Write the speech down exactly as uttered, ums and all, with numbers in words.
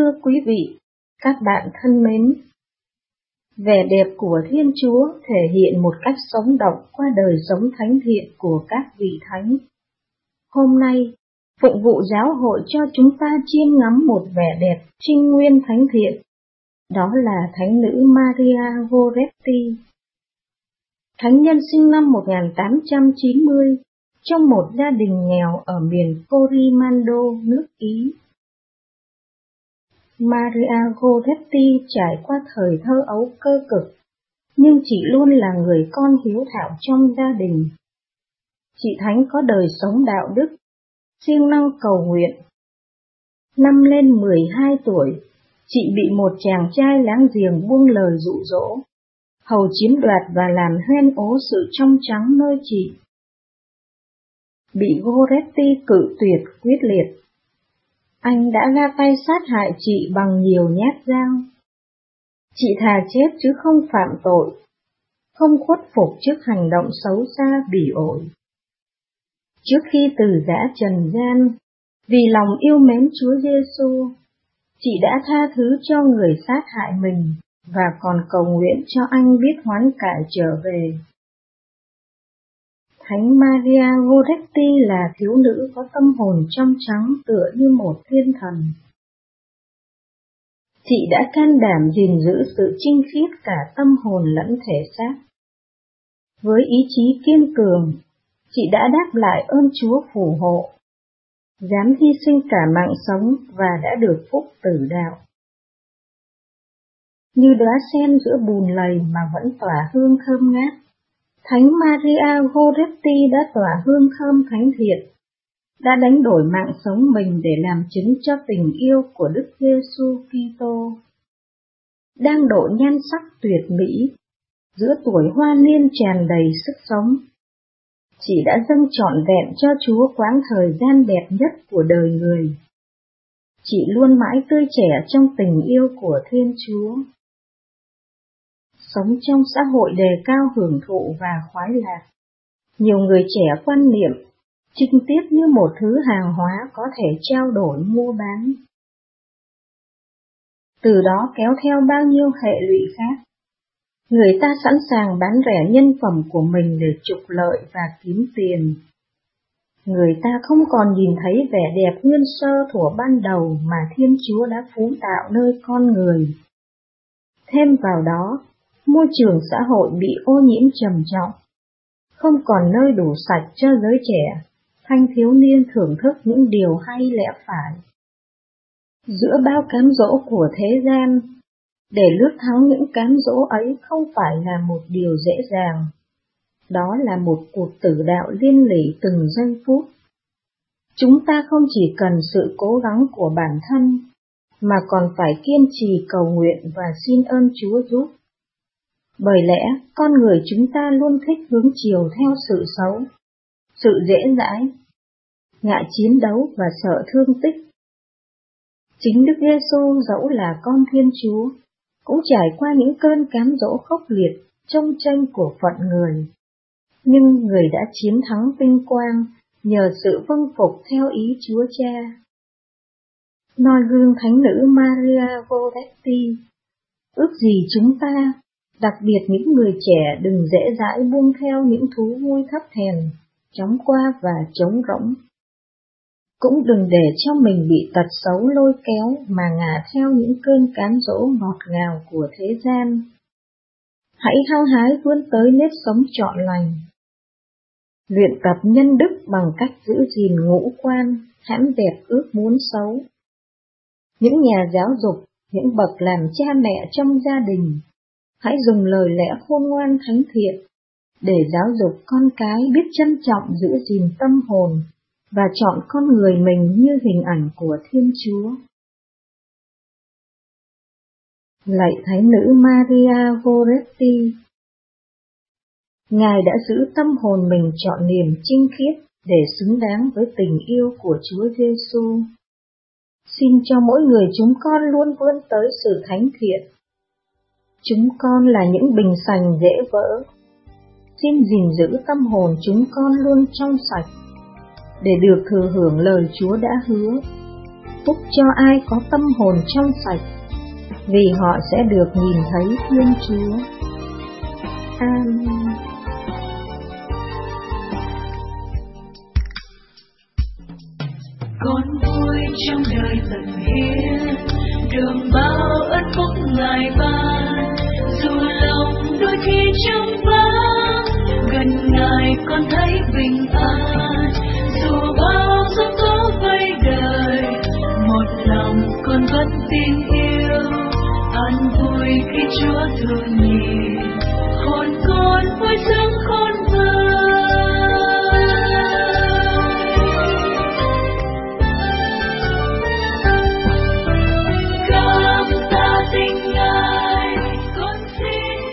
Thưa quý vị, các bạn thân mến, vẻ đẹp của Thiên Chúa thể hiện một cách sống động qua đời sống thánh thiện của các vị thánh. Hôm nay, phụng vụ giáo hội cho chúng ta chiêm ngắm một vẻ đẹp trinh nguyên thánh thiện, đó là Thánh nữ Maria Goretti. Thánh nhân sinh năm một nghìn tám trăm chín mươi trong một gia đình nghèo ở miền Corimando, nước Ý. Maria Goretti trải qua thời thơ ấu cơ cực, nhưng chị luôn là người con hiếu thảo trong gia đình. Chị thánh có đời sống đạo đức, siêng năng cầu nguyện. Năm lên mười hai tuổi, chị bị một chàng trai láng giềng buông lời dụ dỗ, hầu chiếm đoạt và làm hoen ố sự trong trắng nơi chị. Bị Goretti cự tuyệt quyết liệt, anh đã ra tay sát hại chị bằng nhiều nhát dao. Chị thà chết chứ không phạm tội, không khuất phục trước hành động xấu xa bỉ ổi. Trước khi từ giã trần gian, vì lòng yêu mến Chúa Giêsu, chị đã tha thứ cho người sát hại mình và còn cầu nguyện cho anh biết hoán cải trở về. Thánh Maria Goretti là thiếu nữ có tâm hồn trong trắng tựa như một thiên thần. Chị đã can đảm gìn giữ sự trinh khiết cả tâm hồn lẫn thể xác. Với ý chí kiên cường, chị đã đáp lại ơn Chúa phù hộ, dám hy sinh cả mạng sống và đã được phúc tử đạo. Như đóa sen giữa bùn lầy mà vẫn tỏa hương thơm ngát, Thánh Maria Goretti đã tỏa hương thơm thánh thiện, đã đánh đổi mạng sống mình để làm chứng cho tình yêu của Đức Giêsu Kitô. Đang độ nhan sắc tuyệt mỹ, giữa tuổi hoa niên tràn đầy sức sống, chị đã dâng trọn vẹn cho Chúa quãng thời gian đẹp nhất của đời người. Chị luôn mãi tươi trẻ trong tình yêu của Thiên Chúa. Sống trong xã hội đề cao hưởng thụ và khoái lạc, nhiều người trẻ quan niệm trinh tiết như một thứ hàng hóa có thể trao đổi mua bán. Từ đó kéo theo bao nhiêu hệ lụy khác. Người ta sẵn sàng bán rẻ nhân phẩm của mình để trục lợi và kiếm tiền. Người ta không còn nhìn thấy vẻ đẹp nguyên sơ thuở ban đầu mà Thiên Chúa đã phú tạo nơi con người. Thêm vào đó, môi trường xã hội bị ô nhiễm trầm trọng, không còn nơi đủ sạch cho giới trẻ, thanh thiếu niên thưởng thức những điều hay lẽ phải. Giữa bao cám dỗ của thế gian, để lướt thắng những cám dỗ ấy không phải là một điều dễ dàng. Đó là một cuộc tử đạo liên lỉ từng giây phút. Chúng ta không chỉ cần sự cố gắng của bản thân, mà còn phải kiên trì cầu nguyện và xin ơn Chúa giúp. Bởi lẽ, con người chúng ta luôn thích hướng chiều theo sự xấu, sự dễ dãi, ngại chiến đấu và sợ thương tích. Chính Đức Giêsu dẫu là con Thiên Chúa, cũng trải qua những cơn cám dỗ khốc liệt, trong tranh của phận người. Nhưng người đã chiến thắng vinh quang nhờ sự vâng phục theo ý Chúa Cha. Noi gương thánh nữ Maria Goretti, ước gì chúng ta, đặc biệt những người trẻ đừng dễ dãi buông theo những thú vui thấp hèn, chóng qua và trống rỗng. Cũng đừng để cho mình bị tật xấu lôi kéo mà ngả theo những cơn cám dỗ ngọt ngào của thế gian. Hãy hăng hái vươn tới nếp sống trọn lành. Luyện tập nhân đức bằng cách giữ gìn ngũ quan, hãm dẹp ước muốn xấu. Những nhà giáo dục, những bậc làm cha mẹ trong gia đình, hãy dùng lời lẽ khôn ngoan thánh thiện để giáo dục con cái biết trân trọng giữ gìn tâm hồn và chọn con người mình như hình ảnh của Thiên Chúa. Lạy Thánh nữ Maria Goretti, Ngài đã giữ tâm hồn mình trọn niềm chinh khiết để xứng đáng với tình yêu của Chúa Giêsu. Xin cho mỗi người chúng con luôn vươn tới sự thánh thiện. Chúng con là những bình sành dễ vỡ. Xin gìn giữ tâm hồn chúng con luôn trong sạch, để được thừa hưởng lời Chúa đã hứa. phúc cho ai có tâm hồn trong sạch, vì họ sẽ được nhìn thấy Thiên Chúa. Amen. Con vui trong đời tận hiến, đường bao ơn phúc Ngài ban. Dù lòng đôi khi trống vắng, gần Ngài con thấy bình an. Dù bao giông tố vây đời, một lòng con vẫn tin yêu. An vui khi Chúa thương